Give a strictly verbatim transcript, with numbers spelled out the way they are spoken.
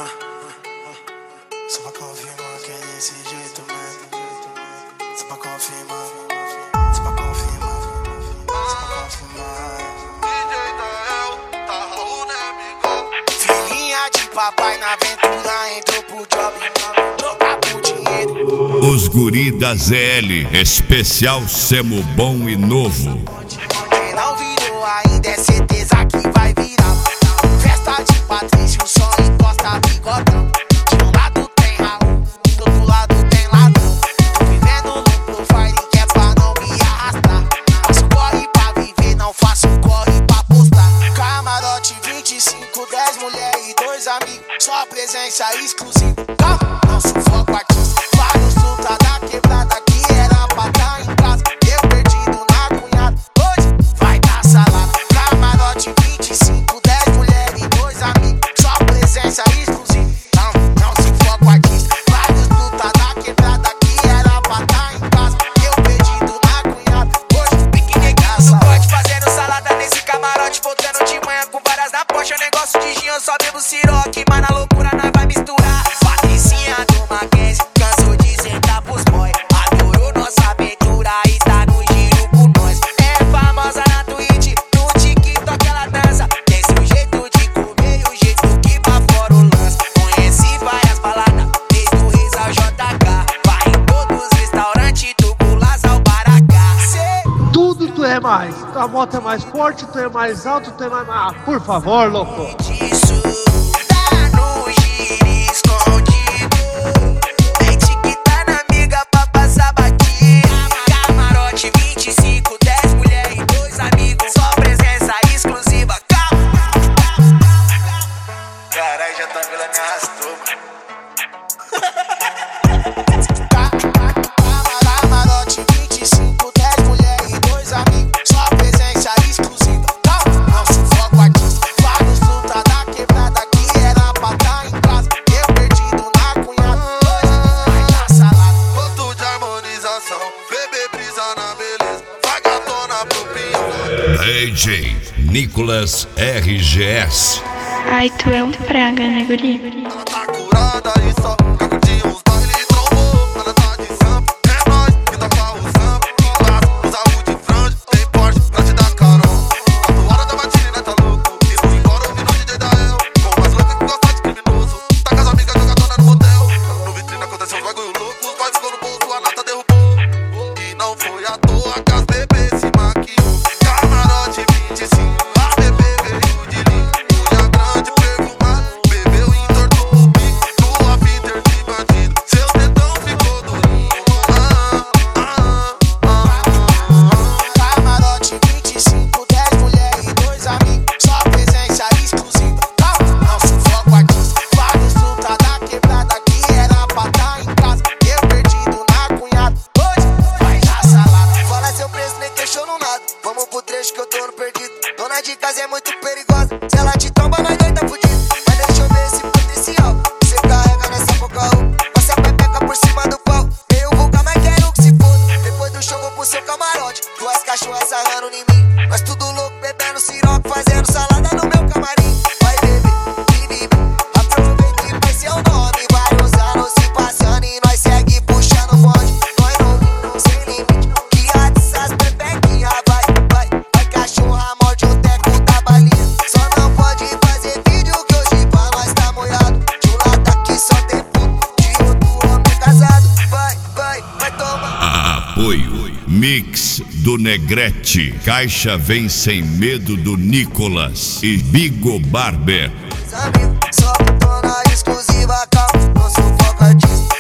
Só pra confirmar que é desse jeito mesmo. Só pra confirmar. Só pra confirmar. Só pra confirmar. D J Dael, tá Raul, né, amigo? Filhinha de papai na aventura entrou pro job. Trocar por dinheiro. Os guri da Z L, especial Semo Bom e Novo. Quem não virou ainda é certeza que vai virar. Festa de Patrício, só encosta bigodão. De um lado tem Raul, do outro lado tem ladrão. Tô vivendo no profile que é pra não me arrastar. Faço corre pra viver, não faço corre pra postar. Camarote vinte e cinco, dez mulher e dois amigos. Só presença exclusiva. Calma, não sufoco artista. Vários truta da quebrada que era pra tá em casa. Eu perdido na cunhada, hoje vai dar salada. Camarote vinte e cinco, dez mulher e dois amigos. Só presença exclusiva. Não, não sufoco artista. Vários truta da quebrada que era pra tá em casa. Eu perdido na cunhada, hoje pique negaça. Pode fazendo salada nesse camarote, voltando de manhã com várias na poxa. Negócio de gin, eu só bebo siroque, mas na loucura nós vai misturar. Patricinha do Mackenzie, cansou de sentar pros boy. Adorou nossa aventura e tá no giro com nós. É famosa na Twitch, no TikTok ela dança. Tem seu jeito de comer e o jeito que pra fora o lança. Conheci várias baladas, desde o Riz ao J K. Vai em todos os restaurantes, do Gulas ao Baracá. Cê... Tudo tu é mais. A moto é mais forte, tu é mais alto, tu é mais... Ah, por favor, louco. Disso, tá no giro escondido. Gente que tá na amiga pra passar batida. Camarote vinte e cinco, dez mulher e dois amigos. Só presença exclusiva. Calma. Caralho, já tá vendo, me arrastou, mano. Camarote vinte e cinco, dez mulher e dois amigos. Só presença exclusiva. Não, não sufoco artista. Vários truta da quebrada que era pra tá em casa. Eu perdido na cunhada, hoje vai dar salada. Ponto de harmonização, bebê brisa na beleza. Vagatona pro pinho. D J Nicolas R G S. Ai, tu é um praga, né, guri? Ela tá curada e só quer curtir uns baile trombou. Ela tá de samba, é nóis que toca o samba. Classe, usa o de franja, tem Porsche pra te dar carona. A toada da matina tá louco, e vou embora ouvindo o D J Dael. Com mais louca que gosta de criminoso, tá com as amigas jogadona no motel. No vitrine aconteceu uns bagulho louco, os boys ficou no bolso, a nata derrubou. E não foi à toa que as bebês se maquiou. Camarote vinte e cinco, a bebê veio de linho. Unha grande, perfumada, bebeu e entortou o bico. Tua Peter de bandido, seu dedão ficou durinho. Ah, ah, ah, ah. Camarote vinte e cinco, dez mulher e dois amigos. Só presença exclusiva. Não, não sufoco artista. Vários truta da quebrada que era pra tá em casa. Eu perdido na cunhada, hoje vai dar salada. Fala seu preço, nem questiono nada. Vamos pro trecho que eu tô no perdido. Dona de casa é muito perigosa. Se ela te tromba, nós dois tá fudido. Mas deixa eu ver esse potencial. Você carrega nessa boca roupa. Passa a pepeca por cima do pau. Meio vulgar, mas quero que se foda. Depois do show vou pro seu camarote. Duas cachorras sarrando em mim. Nós tudo louco, bebendo siroque, fazendo salada no meu camarim. Vai beber, vive, aproveita e faz seu nome. Vários anos se passando e nós segue puxando o bonde. Nós não sem limite, que a dessas pepequinhas. Vai, vai, vai cachorra, morde o teco da balinha. Só não pode fazer vídeo que hoje pra nós tá molhado. De um lado aqui só tem puto, de outro homem casado. Vai, vai, vai tomar. Apoio Mix do Negrete. Caixa Vem Sem Medo do Nicolas e Bigo Barber. Amigos, só dona exclusiva, calma, não sufoco artista.